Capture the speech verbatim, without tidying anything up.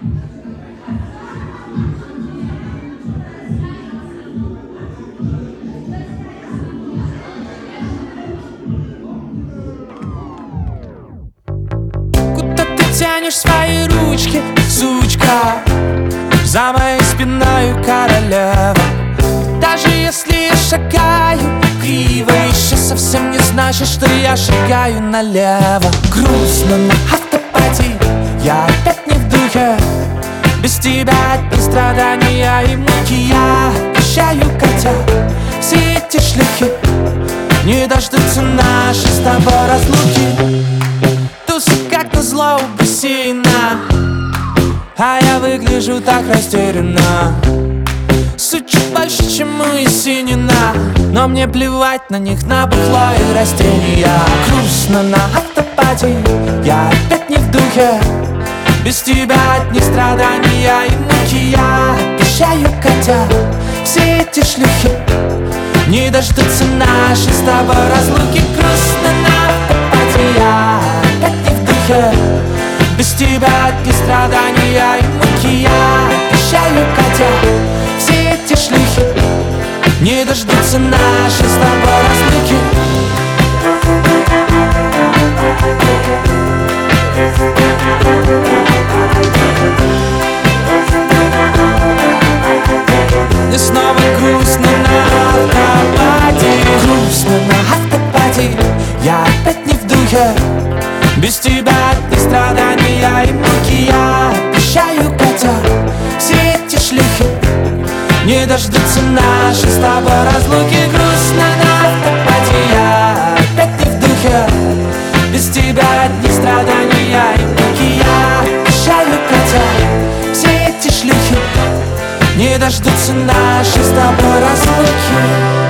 Куда ты тянешь свои ручки, сучка? За моей спиной королева. Даже если я шагаю криво, еще совсем не значит, что я шагаю налево. Грустно на автопате, я опять не в духе. Без тебя одни страдания и муки. Я обещаю, Катя, все эти шлюхи не дождутся нашей с тобой разлуки. Тусы как назло у бассейна, а я выгляжу так растерянно. Суть чуть больше, чем у Есенина, но мне плевать на них, на бухло и растения. Грустно на автопате, я опять не в духе. Без тебя одни страдания и муки. Я обещаю, Катя, все эти шлюхи не дождутся нашей с тобой разлуки. Грустно на автопате, я опять не в духе. Без тебя одни страдания и муки. Я обещаю, Катя, все эти шлюхи не дождутся нашей с тобой разлуки. Мне снова грустно на автопате. Грустно на автопате, я опять не в духе. Без тебя одни страдания и муки. Я обещаю, Катя, все эти шлюхи не дождутся нашей с тобой разлуки. Грустно на автопате, я опять не в духе. Без тебя одни страдания и муки. Я обещаю, Катя, все эти шлюхи не дождутся нашей с тобой разлуки.